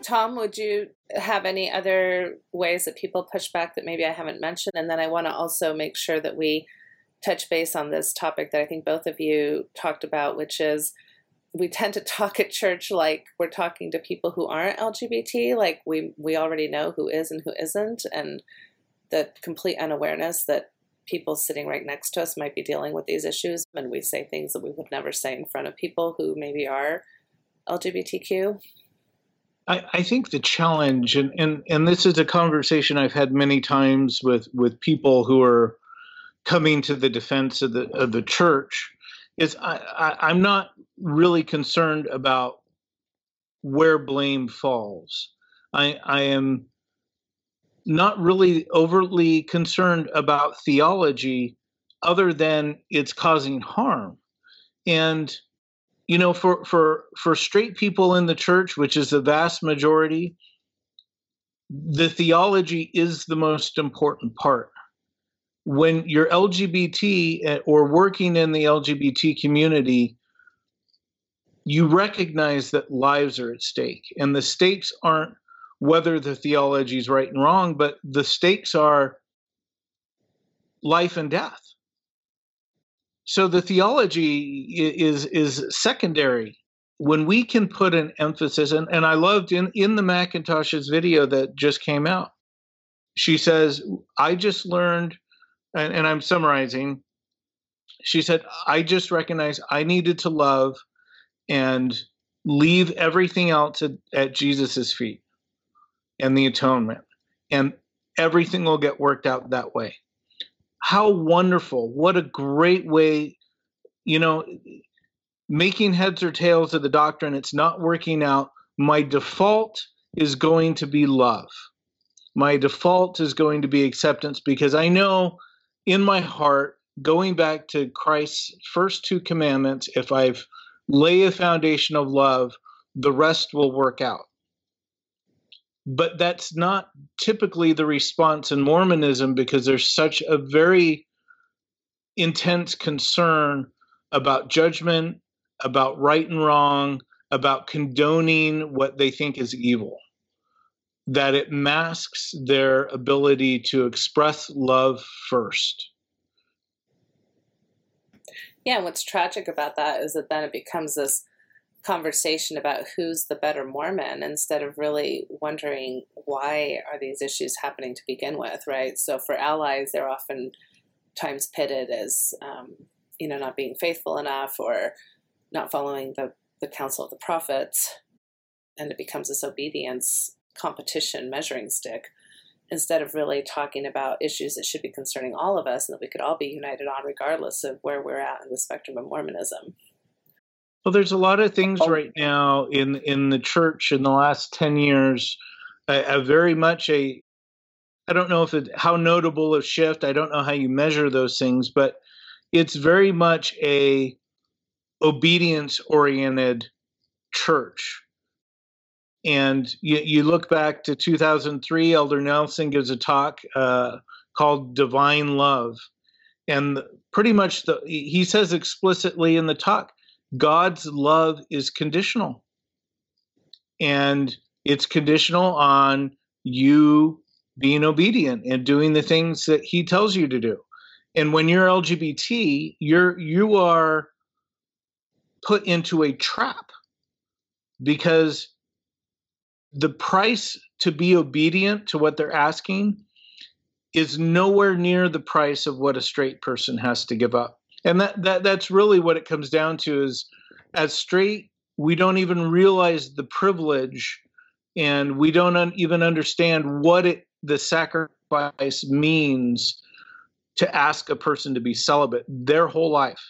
Tom, would you have any other ways that people push back that maybe I haven't mentioned? And then I want to also make sure that we touch base on this topic that I think both of you talked about, which is we tend to talk at church like we're talking to people who aren't LGBT, like we already know who is and who isn't, and the complete unawareness that people sitting right next to us might be dealing with these issues, and we say things that we would never say in front of people who maybe are LGBTQ. I think the challenge, and this is a conversation I've had many times with people who are coming to the defense of the church, is I'm not really concerned about where blame falls. I am not really overly concerned about theology other than it's causing harm. And for straight people in the church, which is the vast majority, the theology is the most important part. When you're LGBT or working in the LGBT community, you recognize that lives are at stake. And the stakes aren't whether the theology is right and wrong, but the stakes are life and death. So the theology is secondary. When we can put an emphasis, and I loved in the McIntosh's video that just came out, she says, I just learned, and I'm summarizing, she said, I just recognized I needed to love and leave everything else at Jesus's feet and the atonement, and everything will get worked out that way. How wonderful. What a great way, making heads or tails of the doctrine, it's not working out. My default is going to be love. My default is going to be acceptance, because I know in my heart, going back to Christ's first two commandments, if I've laid a foundation of love, the rest will work out. But that's not typically the response in Mormonism, because there's such a very intense concern about judgment, about right and wrong, about condoning what they think is evil, that it masks their ability to express love first. Yeah, and what's tragic about that is that then it becomes this conversation about who's the better Mormon, instead of really wondering why are these issues happening to begin with, right? So for allies, they're often times pitted as, not being faithful enough or not following the counsel of the prophets, and it becomes this obedience competition measuring stick, instead of really talking about issues that should be concerning all of us and that we could all be united on regardless of where we're at in the spectrum of Mormonism. Well, there's a lot of things right now in the church in the last 10 years, a very much I don't know how notable a shift, I don't know how you measure those things, but it's very much a obedience-oriented church. And you look back to 2003, Elder Nelson gives a talk called Divine Love. And pretty much he says explicitly in the talk, God's love is conditional. And it's conditional on you being obedient and doing the things that he tells you to do. And when you're LGBT, you are put into a trap, because the price to be obedient to what they're asking is nowhere near the price of what a straight person has to give up. And that's really what it comes down to, is as straight, we don't even realize the privilege, and we don't even understand what the sacrifice means to ask a person to be celibate their whole life.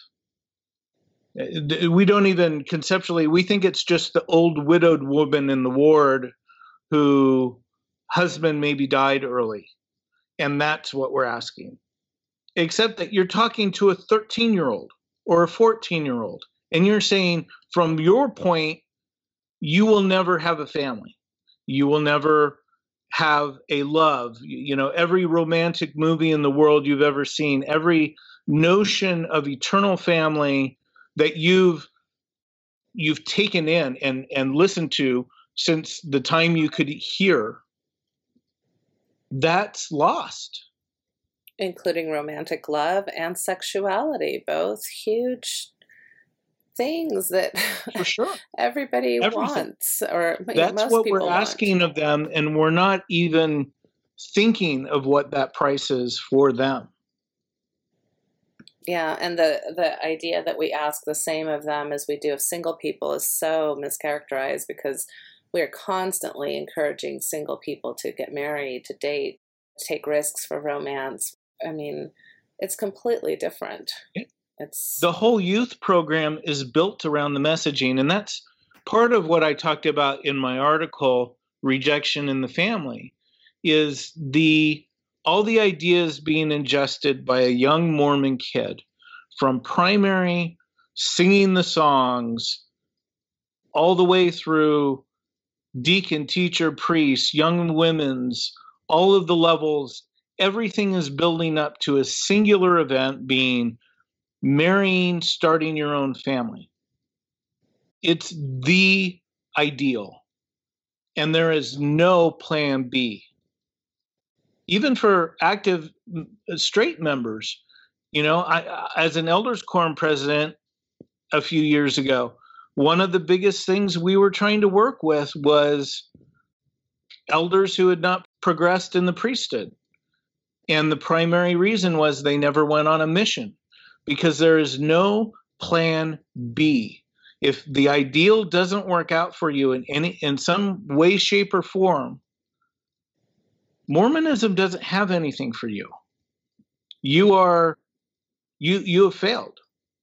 We don't even conceptually, we think it's just the old widowed woman in the ward who husband maybe died early. And that's what we're asking. Except that you're talking to a 13-year-old or a 14-year-old, and you're saying, from your point, you will never have a family. You will never have a love. Every romantic movie in the world you've ever seen, every notion of eternal family that you've taken in and listened to, since the time you could hear, that's lost. Including romantic love and sexuality, both huge things that For sure. everybody Everything. wants, or That's most what people we're asking want. of them, and we're not even thinking of what that price is for them. Yeah, and the idea that we ask the same of them as we do of single people is so mischaracterized, because we're constantly encouraging single people to get married, to date, take risks for romance. I mean, it's completely different. It's The whole youth program is built around the messaging, and that's part of what I talked about in my article, Rejection in the Family, is all the ideas being ingested by a young Mormon kid, from primary singing the songs all the way through deacon, teacher, priest, young women's, all of the levels. Everything is building up to a singular event, being marrying, starting your own family. It's the ideal. And there is no plan B. Even for active straight members, as an elders quorum president a few years ago, one of the biggest things we were trying to work with was elders who had not progressed in the priesthood. And the primary reason was they never went on a mission, because there is no plan B. If the ideal doesn't work out for you in some way, shape, or form, Mormonism doesn't have anything for you. You have failed.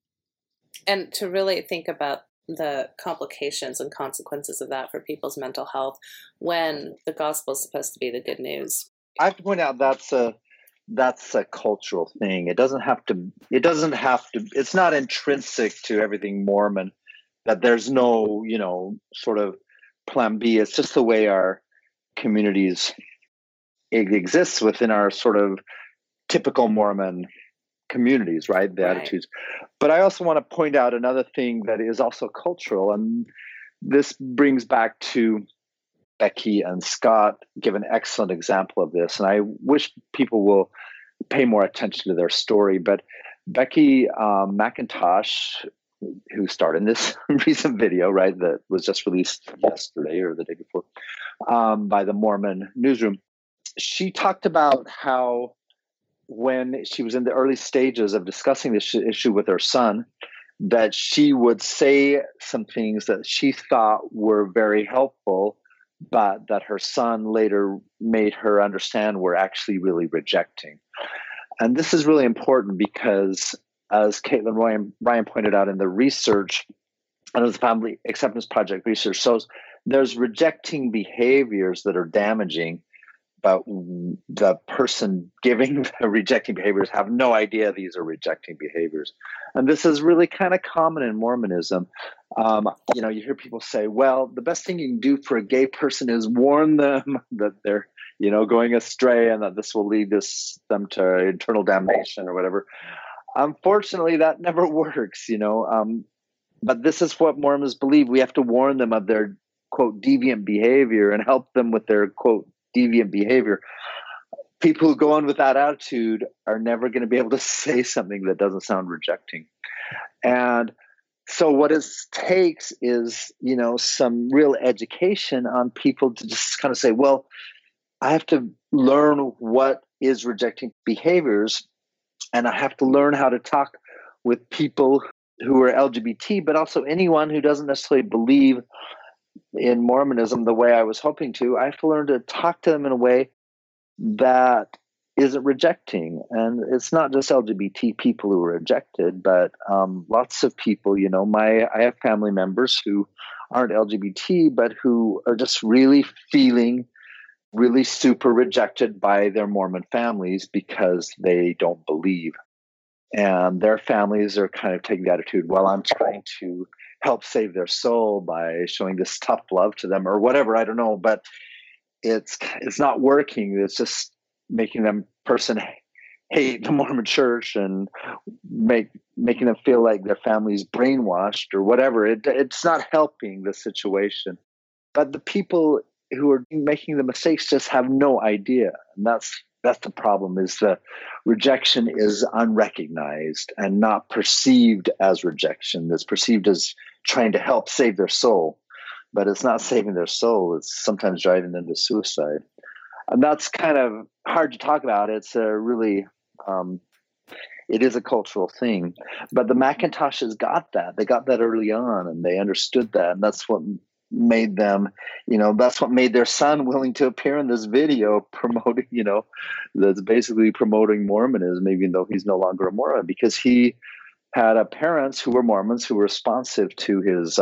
And to really think about the complications and consequences of that for people's mental health, when the gospel is supposed to be the good news. I have to point out that's a cultural thing. It doesn't have to, it's not intrinsic to everything Mormon that there's no, sort of plan B. It's just the way our communities exists within our sort of typical Mormon communities, right? The attitudes. But I also want to point out another thing that is also cultural. And this brings back to Becky and Scott give an excellent example of this. And I wish people will pay more attention to their story. But Becky McIntosh, who starred in this recent video, right, that was just released yesterday or the day before by the Mormon Newsroom, she talked about how when she was in the early stages of discussing this issue with her son, that she would say some things that she thought were very helpful, but that her son later made her understand were actually really rejecting. And this is really important because, as Caitlin Ryan pointed out in the research, and as the Family Acceptance Project research shows, there's rejecting behaviors that are damaging, but the person giving the rejecting behaviors have no idea these are rejecting behaviors. And this is really kind of common in Mormonism. You hear people say, well, the best thing you can do for a gay person is warn them that they're, going astray and that this will lead them to eternal damnation or whatever. Unfortunately, that never works, but this is what Mormons believe. We have to warn them of their, quote, deviant behavior and help them with their, quote, deviant behavior. People who go on with that attitude are never going to be able to say something that doesn't sound rejecting. And so what it takes is, some real education on people to just kind of say, well, I have to learn what is rejecting behaviors, and I have to learn how to talk with people who are LGBT, but also anyone who doesn't necessarily believe in Mormonism the way I was hoping to. I have to learn to talk to them in a way that isn't rejecting. And it's not just LGBT people who are rejected, but lots of people, I have family members who aren't LGBT, but who are just really feeling really super rejected by their Mormon families because they don't believe. And their families are kind of taking the attitude, well, I'm trying to help save their soul by showing this tough love to them or whatever. I don't know, but it's not working. It's just making them hate the Mormon church and making them feel like their family's brainwashed or whatever. It's not helping the situation. But the people who are making the mistakes just have no idea. And that's the problem, is the rejection is unrecognized and not perceived as rejection. It's perceived as trying to help save their soul, but it's not saving their soul. It's sometimes driving them to suicide. And that's kind of hard to talk about. It's a really, it is a cultural thing. But the Macintoshes got that. They got that early on, and they understood that. And that's what made them, that's what made their son willing to appear in this video promoting, that's basically promoting Mormonism, even though he's no longer a Mormon, because he had parents who were Mormons who were responsive to his,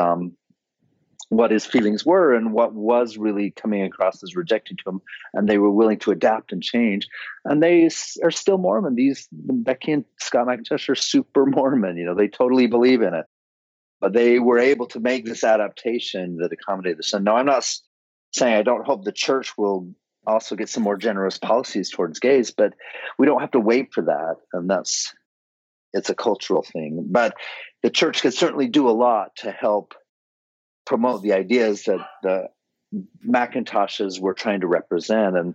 what his feelings were and what was really coming across as rejected to him. And they were willing to adapt and change. And they are still Mormon. Becky and Scott McIntosh are super Mormon. They totally believe in it. But they were able to make this adaptation that accommodated the son. Now, I'm not saying I don't hope the church will also get some more generous policies towards gays, but we don't have to wait for that. And it's a cultural thing. But the church can certainly do a lot to help promote the ideas that the Macintoshes were trying to represent. And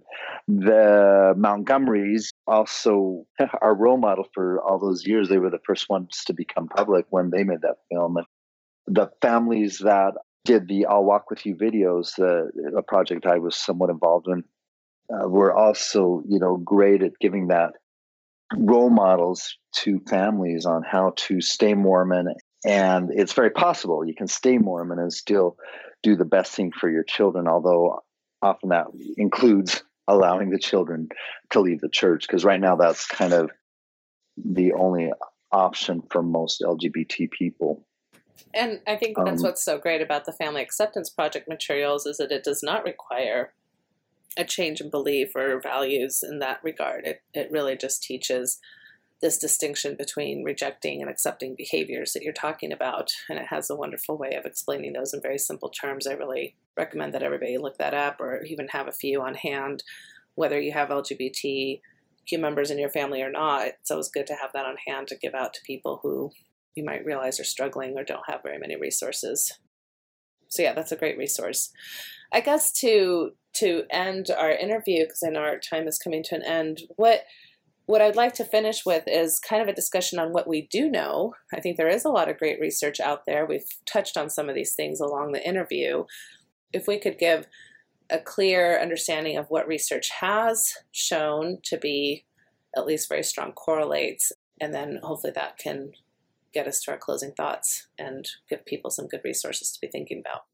the Montgomerys also are role model for all those years. They were the first ones to become public when they made that film. And the families that did the I'll Walk With You videos, a project I was somewhat involved in, were also, great at giving that role models to families on how to stay Mormon. And it's very possible you can stay Mormon and still do the best thing for your children, although often that includes allowing the children to leave the church, because right now that's kind of the only option for most LGBT people. And I think that's what's so great about the Family Acceptance Project materials, is that it does not require a change in belief or values in that regard. It really just teaches this distinction between rejecting and accepting behaviors that you're talking about. And it has a wonderful way of explaining those in very simple terms. I really recommend that everybody look that up, or even have a few on hand, whether you have LGBTQ members in your family or not. It's always good to have that on hand to give out to people who you might realize are struggling or don't have very many resources. So yeah, that's a great resource. I guess to end our interview, because I know our time is coming to an end, what I'd like to finish with is kind of a discussion on what we do know. I think there is a lot of great research out there. We've touched on some of these things along the interview. If we could give a clear understanding of what research has shown to be at least very strong correlates, and then hopefully that can get us to our closing thoughts and give people some good resources to be thinking about.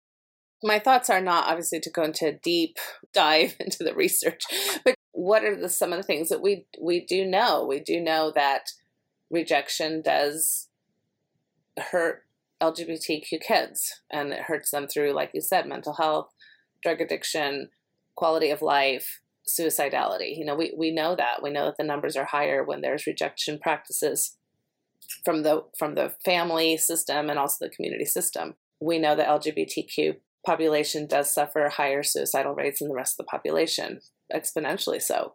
My thoughts are not obviously to go into a deep dive into the research, but what are some of the things that we do know? We do know that rejection does hurt LGBTQ kids, and it hurts them through, like you said, mental health, drug addiction, quality of life, suicidality. We know that. We know that the numbers are higher when there's rejection practices from the family system and also the community system. We know the LGBTQ population does suffer higher suicidal rates than the rest of the population, exponentially so.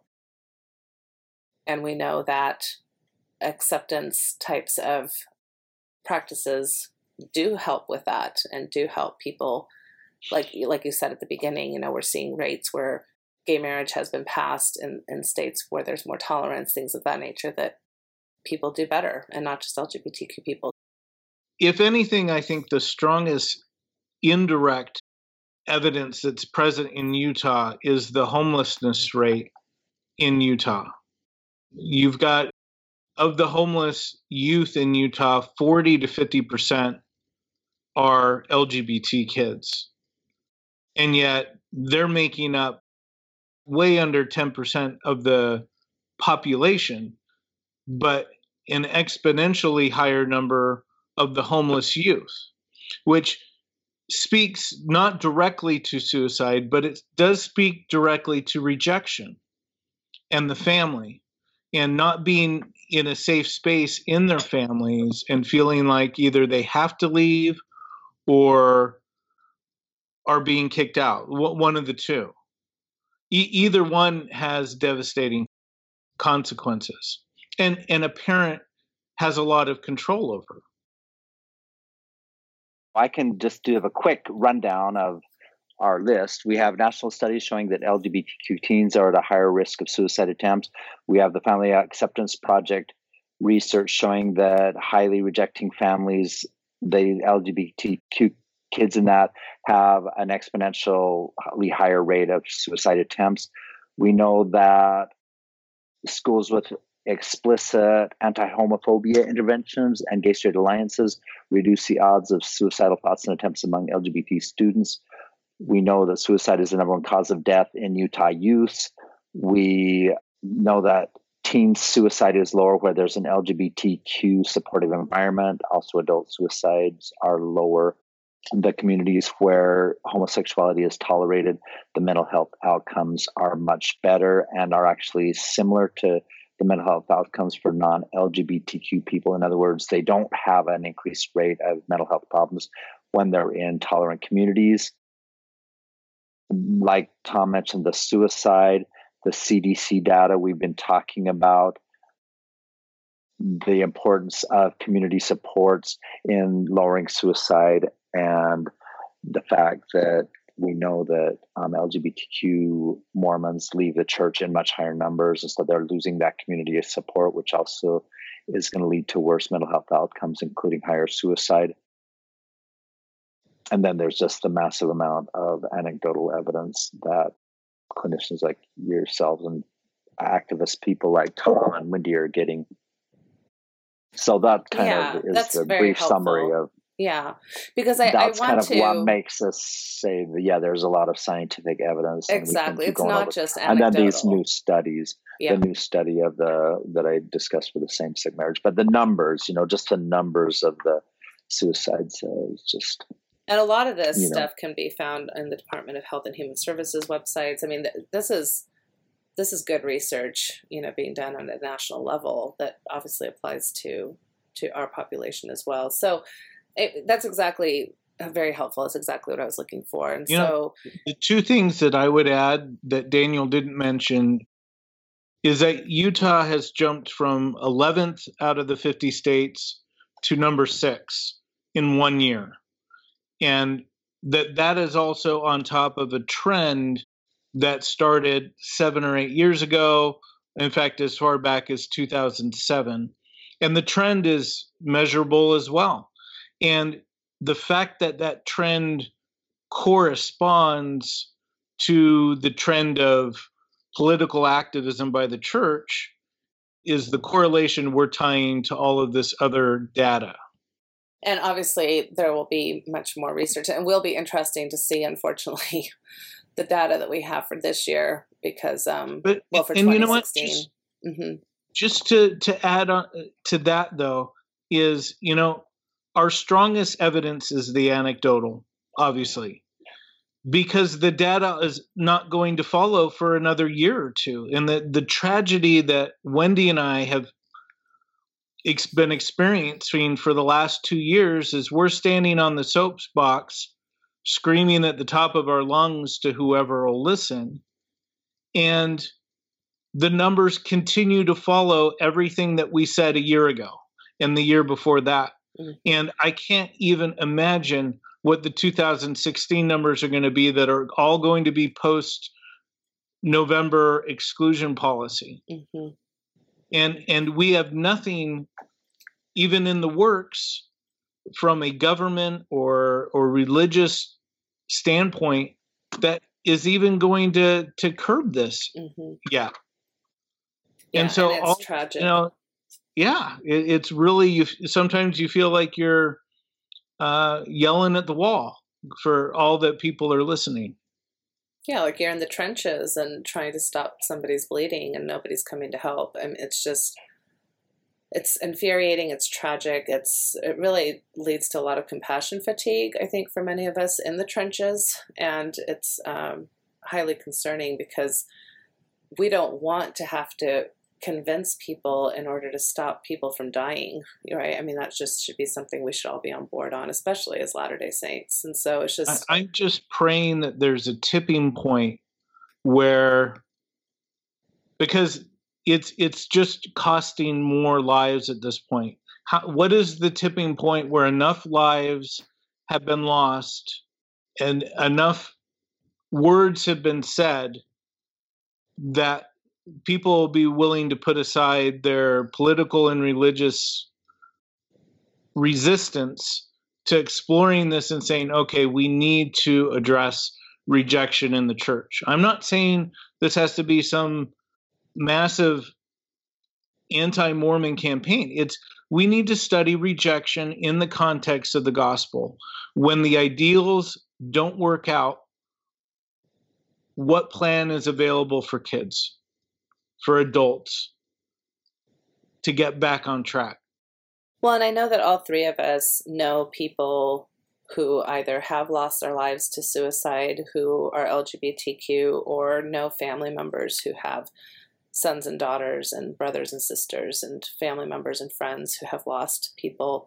And we know that acceptance types of practices do help with that and do help people. Like you said at the beginning, we're seeing rates where gay marriage has been passed in states where there's more tolerance, things of that nature, that people do better, and not just LGBTQ people. If anything, I think the strongest indirect evidence that's present in Utah is the homelessness rate in Utah. You've got, of the homeless youth in Utah, 40 to 50% are LGBT kids. And yet they're making up way under 10% of the population, but an exponentially higher number of the homeless youth, which speaks not directly to suicide, but it does speak directly to rejection and the family, and not being in a safe space in their families and feeling like either they have to leave or are being kicked out. One of the two. Either one has devastating consequences. And a parent has a lot of control over. I can just do a quick rundown of our list. We have national studies showing that LGBTQ teens are at a higher risk of suicide attempts. We have the Family Acceptance Project research showing that highly rejecting families, the LGBTQ kids in that, have an exponentially higher rate of suicide attempts. We know that schools with explicit anti-homophobia interventions and gay-straight alliances reduce the odds of suicidal thoughts and attempts among LGBT students. We know that suicide is the number one cause of death in Utah youth. We know that teen suicide is lower where there's an LGBTQ supportive environment. Also, adult suicides are lower. The communities where homosexuality is tolerated, the mental health outcomes are much better and are actually similar to the mental health outcomes for non-LGBTQ people. In other words, they don't have an increased rate of mental health problems when they're in tolerant communities. Like Tom mentioned, the suicide, the CDC data we've been talking about, the importance of community supports in lowering suicide, and the fact that we know that LGBTQ Mormons leave the church in much higher numbers, and so they're losing that community of support, which also is going to lead to worse mental health outcomes, including higher suicide. And then there's just the massive amount of anecdotal evidence that clinicians like yourselves and activist people like Tom and Wendy are getting. So that kind of is the brief summary of. Yeah, because I that's want kind of to. what makes us say that, yeah, there's a lot of scientific evidence. Exactly, it's not just anecdotal. And then these new studies, the new study of that I discussed for the same-sex marriage, but the numbers, just the numbers of the suicides is just. And a lot of this stuff can be found in the Department of Health and Human Services websites. I mean, this is good research, being done on a national level that obviously applies to our population as well. So that's exactly very helpful. It's exactly what I was looking for. And the two things that I would add that Daniel didn't mention is that Utah has jumped from 11th out of the 50 states to number 6 in 1 year. And that is also on top of a trend that started 7 or 8 years ago. In fact, as far back as 2007. And the trend is measurable as well. And the fact that that trend corresponds to the trend of political activism by the church is the correlation we're tying to all of this other data. And obviously, there will be much more research, and will be interesting to see, unfortunately, the data that we have for this year, because, for 2016. You know what? Just to add on to that, though, is, our strongest evidence is the anecdotal, obviously, because the data is not going to follow for another year or two. And the tragedy that Wendy and I have been experiencing for the last 2 years is we're standing on the soapbox screaming at the top of our lungs to whoever will listen, and the numbers continue to follow everything that we said a year ago and the year before that. And I can't even imagine what the 2016 numbers are going to be that are all going to be post November exclusion policy. And we have nothing even in the works from a government or religious standpoint that is even going to curb this. And so it's tragic. It's really, sometimes you feel like you're yelling at the wall for all that people are listening. Yeah, like you're in the trenches and trying to stop somebody's bleeding and nobody's coming to help. And it's infuriating. It's tragic. It really leads to a lot of compassion fatigue, I think, for many of us in the trenches. And it's highly concerning because we don't want to have to convince people in order to stop people from dying, right? I mean, that just should be something we should all be on board on, especially as Latter-day Saints. And so it's just... I'm just praying that there's a tipping point where, because it's just costing more lives at this point. What is the tipping point where enough lives have been lost and enough words have been said that people will be willing to put aside their political and religious resistance to exploring this and saying, okay, we need to address rejection in the church. I'm not saying this has to be some massive anti-Mormon campaign. We need to study rejection in the context of the gospel. When the ideals don't work out, what plan is available for kids, for adults, to get back on track? Well, and I know that all three of us know people who either have lost their lives to suicide, who are LGBTQ, or know family members who have sons and daughters and brothers and sisters and family members and friends who have lost people.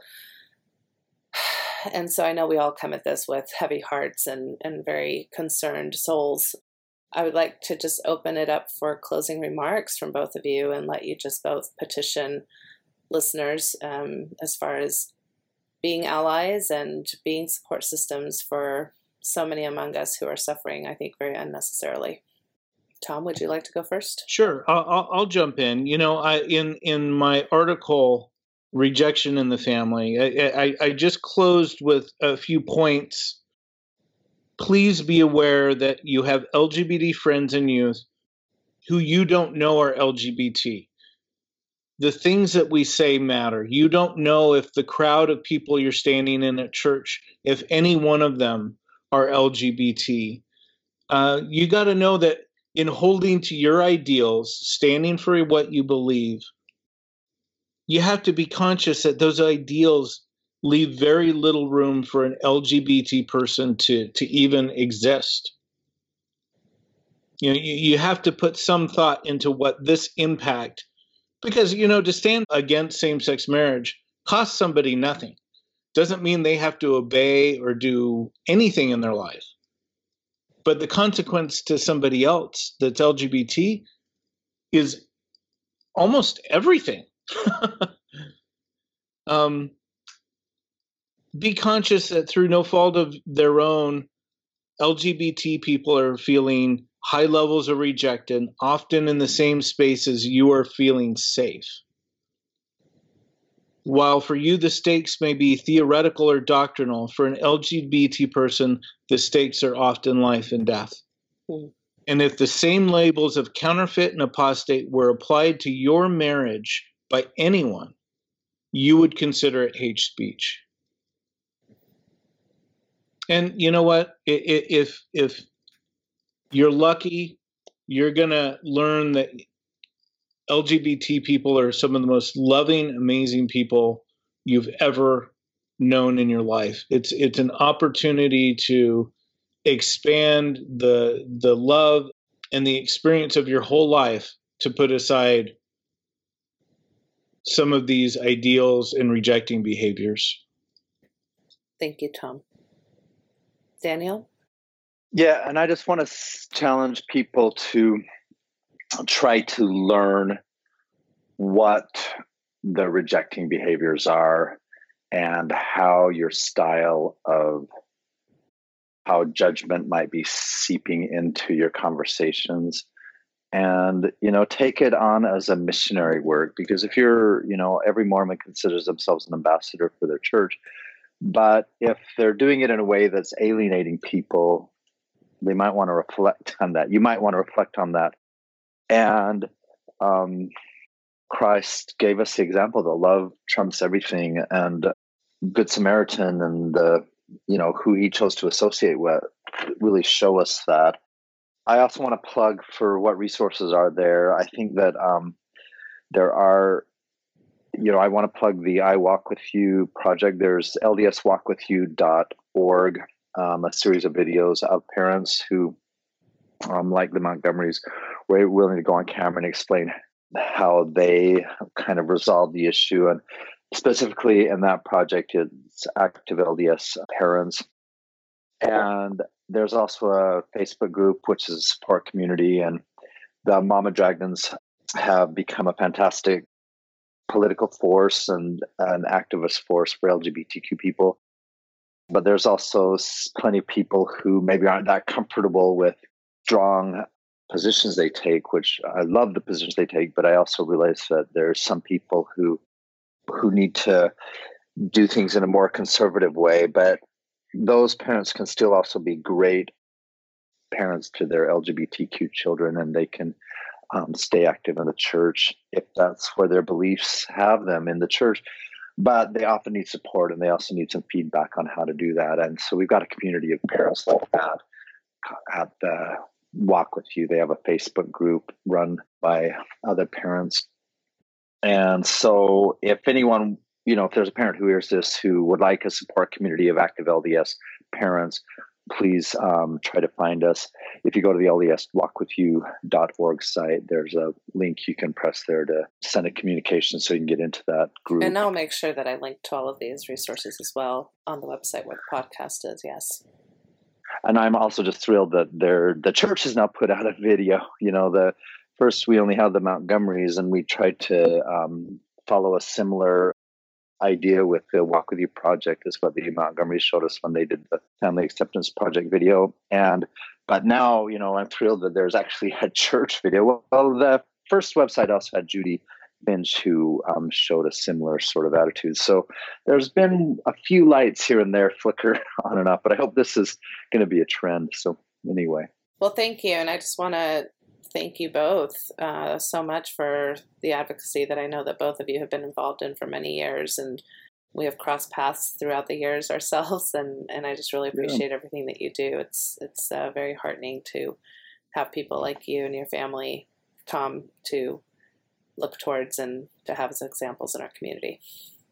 And so I know we all come at this with heavy hearts and very concerned souls. I would like to just open it up for closing remarks from both of you and let you just both petition listeners as far as being allies and being support systems for so many among us who are suffering, I think, very unnecessarily. Tom, would you like to go first? Sure, I'll jump in. In my article, Rejection in the Family, I just closed with a few points. Please be aware that you have LGBT friends and youth who you don't know are LGBT. The things that we say matter. You don't know if the crowd of people you're standing in at church, if any one of them are LGBT. You got to know that in holding to your ideals, standing for what you believe, you have to be conscious that those ideals leave very little room for an LGBT person to even exist. You have to put some thought into what this impact, because, to stand against same-sex marriage costs somebody nothing. Doesn't mean they have to obey or do anything in their life. But the consequence to somebody else that's LGBT is almost everything. Be conscious that through no fault of their own, LGBT people are feeling high levels of rejection, often in the same spaces you are feeling safe. While for you the stakes may be theoretical or doctrinal, for an LGBT person, the stakes are often life and death. And if the same labels of counterfeit and apostate were applied to your marriage by anyone, you would consider it hate speech. And you know what? If you're lucky, you're going to learn that LGBT people are some of the most loving, amazing people you've ever known in your life. It's an opportunity to expand the love and the experience of your whole life, to put aside some of these ideals and rejecting behaviors. Thank you, Tom. Daniel? Yeah, and I just want to challenge people to try to learn what the rejecting behaviors are and how your style of how judgment might be seeping into your conversations. And, take it on as a missionary work, because if you're, every Mormon considers themselves an ambassador for their church, but if they're doing it in a way that's alienating people, they might want to reflect on that. You might want to reflect on that. And Christ gave us the example that love trumps everything, and Good Samaritan and who he chose to associate with really show us that. I also want to plug for what resources are there. I think that there are, I want to plug the I Walk With You project. There's ldswalkwithyou.org, a series of videos of parents who, like the Montgomerys, were willing to go on camera and explain how they kind of resolved the issue. And specifically in that project, it's active LDS parents. And there's also a Facebook group, which is a support community. And the Mama Dragons have become a fantastic political force and an activist force for LGBTQ people. But there's also plenty of people who maybe aren't that comfortable with strong positions they take, which I love the positions they take, but I also realize that there's some people who need to do things in a more conservative way. But those parents can still also be great parents to their LGBTQ children, and they can stay active in the church if that's where their beliefs have them in the church. But they often need support, and they also need some feedback on how to do that. And so we've got a community of parents like that at the Walk With You. They have a Facebook group run by other parents. And so if anyone, if there's a parent who hears this who would like a support community of active LDS parents, please try to find us. If you go to the LDSWalkWithYou.org site, there's a link you can press there to send a communication so you can get into that group. And I'll make sure that I link to all of these resources as well on the website where the podcast is, yes. And I'm also just thrilled that the church has now put out a video. The first we only had the Montgomerys, and we tried to follow a similar idea with the Walk With You project, is what the Montgomerys showed us when they did the Family Acceptance Project video. But now, I'm thrilled that there's actually a church video. Well, the first website also had Judy Finch, who showed a similar sort of attitude. So there's been a few lights here and there flicker on and off, but I hope this is going to be a trend. So anyway. Well, thank you. And I just want to thank you both so much for the advocacy that I know that both of you have been involved in for many years, and we have crossed paths throughout the years ourselves, and I just really appreciate everything that you do. It's very heartening to have people like you and your family, Tom, to look towards and to have as examples in our community.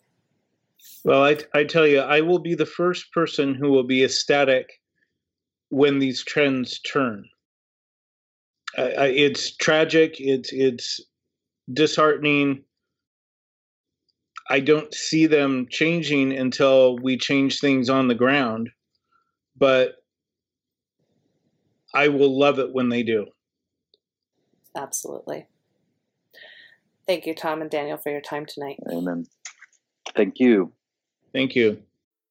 Well, I tell you, I will be the first person who will be ecstatic when these trends turn. It's tragic. It's disheartening. I don't see them changing until we change things on the ground, but I will love it when they do. Absolutely. Thank you, Tom and Daniel, for your time tonight. Amen. Thank you. Thank you.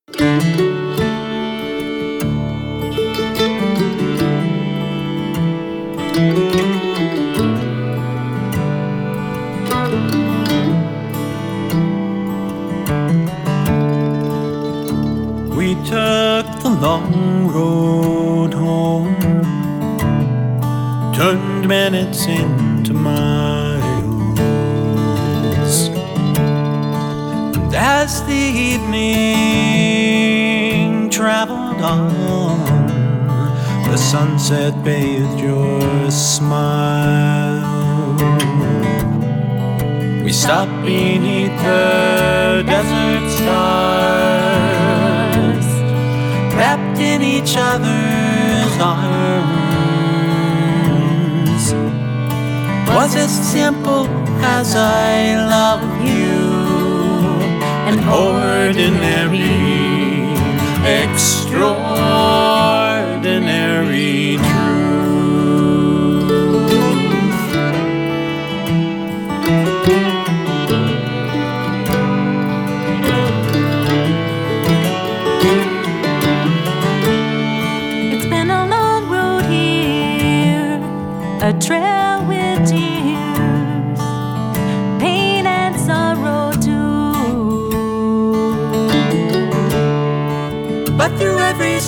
We took the long road home, turned minutes into miles, and as the evening traveled on, the sunset bathed your smile. We stopped beneath the desert stars, wrapped in each other's arms. Was as simple as I love you, an ordinary, extraordinary truth. A trail with tears, pain and sorrow too. But through every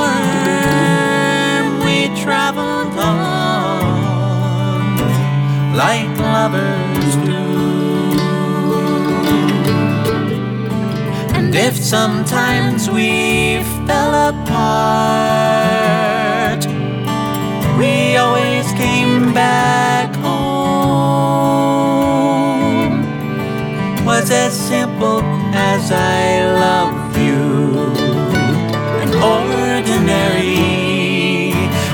storm we traveled on, like lovers do. And if sometimes we fell apart, we always came back home. Was as simple as I love you, an ordinary,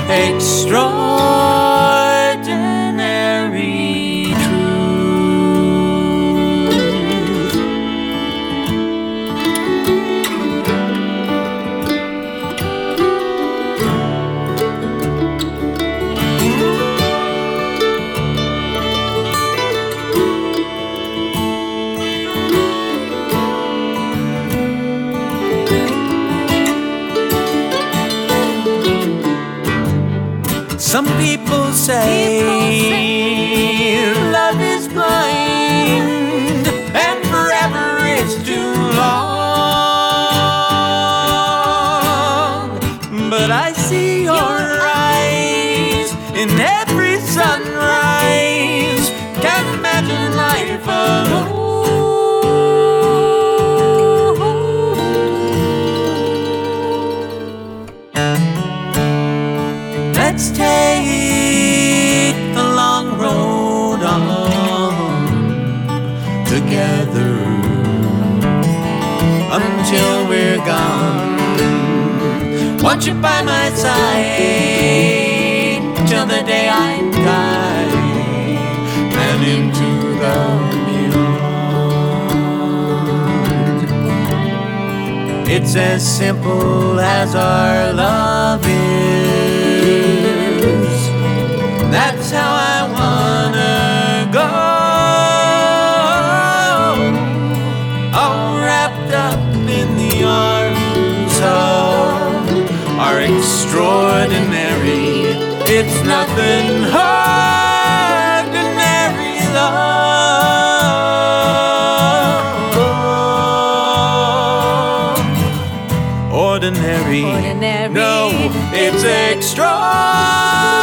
extraordinary truth. Some people say love is blind and forever is too long. But I see your eyes in every sunrise. Can't imagine life alone. Let's take the long road on together until we're gone. Want you by my side till the day I die and into the beyond. It's as simple as our love is. That's how I wanna go, all wrapped up in the arms of our extraordinary, it's nothing ordinary love. Ordinary. No, it's extraordinary.